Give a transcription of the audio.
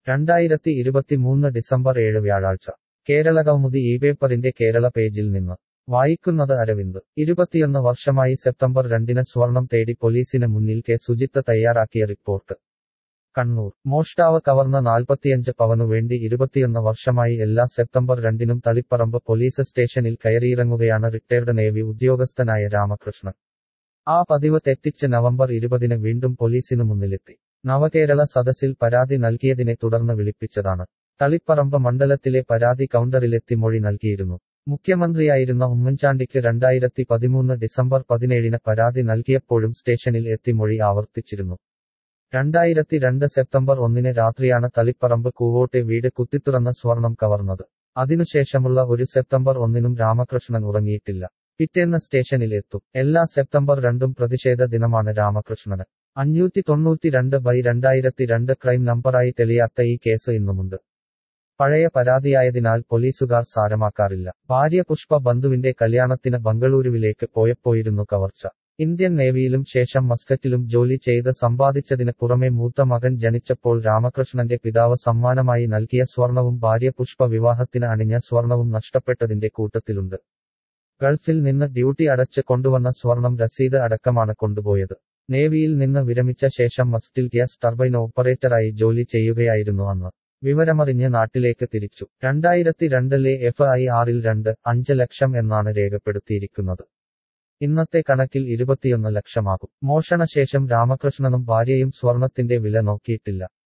2023 December 7 വ്യാഴാഴ്ച കേരളകൗമുദി ഇപേപ്പറിന്റെ കേരള പേജിൽ നിന്ന് വായിക്കുന്നത് അരവിന്ദ് 21 വർഷമായി സെപ്റ്റംബർ 2 സ്വർണം തേടി പോലീസിന് മുന്നിൽ കെ സുജിത്ത് തയ്യാറാക്കിയ റിപ്പോർട്ട് കണ്ണൂർ മോഷ്ടാവ് കവർന്ന 45 പവനു വേണ്ടി 21 വർഷമായി എല്ലാ സെപ്റ്റംബർ 2 തളിപ്പറമ്പ് പോലീസ് സ്റ്റേഷനിൽ കയറിയിറങ്ങുകയാണ് റിട്ടയർഡ് നേവി ഉദ്യോഗസ്ഥനായ രാമകൃഷ്ണൻ. ആ പതിവ് തെറ്റിച്ച് നവംബർ 20 വീണ്ടും പോലീസിനു മുന്നിലെത്തി. നവകേരള സദസ്സിൽ പരാതി നൽകിയതിനെ തുടർന്ന് വിളിപ്പിച്ചതാണ്. തളിപ്പറമ്പ് മണ്ഡലത്തിലെ പരാതി കൗണ്ടറിലെത്തി മൊഴി നൽകിയിരുന്നു. മുഖ്യമന്ത്രിയായിരുന്ന ഉമ്മൻചാണ്ടിക്ക് 2013 ഡിസംബർ 17 പരാതി നൽകിയപ്പോഴും സ്റ്റേഷനിൽ എത്തി മൊഴി ആവർത്തിച്ചിരുന്നു. 2002 സെപ്റ്റംബർ 1 രാത്രിയാണ് തളിപ്പറമ്പ് കൂവോട്ടെ വീട് കുത്തിത്തുറന്ന സ്വർണം കവർന്നത്. അതിനുശേഷമുള്ള ഒരു സെപ്റ്റംബർ 1 രാമകൃഷ്ണൻ ഉറങ്ങിയിട്ടില്ല. പിറ്റേന്ന് സ്റ്റേഷനിൽ എത്തും. എല്ലാ സെപ്റ്റംബർ 2 പ്രതിഷേധ ദിനമാണ് രാമകൃഷ്ണന്. 592/2002 ക്രൈം നമ്പറായി തെളിയാത്ത ഈ കേസ് ഇന്നുമുണ്ട്. പഴയ പരാതിയായതിനാൽ പോലീസുകാർ സാരമാക്കാറില്ല. ഭാര്യ പുഷ്പ ബന്ധുവിന്റെ കല്യാണത്തിന് ബംഗളൂരുവിലേക്ക് പോയപ്പോയിരുന്നു കവർച്ച. ഇന്ത്യൻ നേവിയിലും ശേഷം മസ്കറ്റിലും ജോലി ചെയ്ത് സമ്പാദിച്ചതിന് പുറമെ മൂത്ത മകൻ ജനിച്ചപ്പോൾ രാമകൃഷ്ണന്റെ പിതാവ് സമ്മാനമായി നൽകിയ സ്വർണവും ഭാര്യ പുഷ്പ വിവാഹത്തിന് അണിഞ്ഞ സ്വർണവും നഷ്ടപ്പെട്ടതിന്റെ കൂട്ടത്തിലുണ്ട്. ഗൾഫിൽ നിന്ന് ഡ്യൂട്ടി അടച്ച് കൊണ്ടുവന്ന സ്വർണം രസീത് അടക്കമാണ് കൊണ്ടുപോയത്. നേവിയിൽ നിന്ന് വിരമിച്ച ശേഷം മസ്റ്റിൽ ഗ്യാസ് ടർബൈൻ ഓപ്പറേറ്ററായി ജോലി ചെയ്യുകയായിരുന്നു അന്ന്. വിവരമറിഞ്ഞ് നാട്ടിലേക്ക് തിരിച്ചു. 2002 FIR-ൽ 2.5 ലക്ഷം എന്നാണ് രേഖപ്പെടുത്തിയിരിക്കുന്നത്. ഇന്നത്തെ കണക്കിൽ 21 ലക്ഷമാകും. മോഷണശേഷം രാമകൃഷ്ണനും ഭാര്യയും സ്വർണത്തിന്റെ വില നോക്കിയിട്ടില്ല.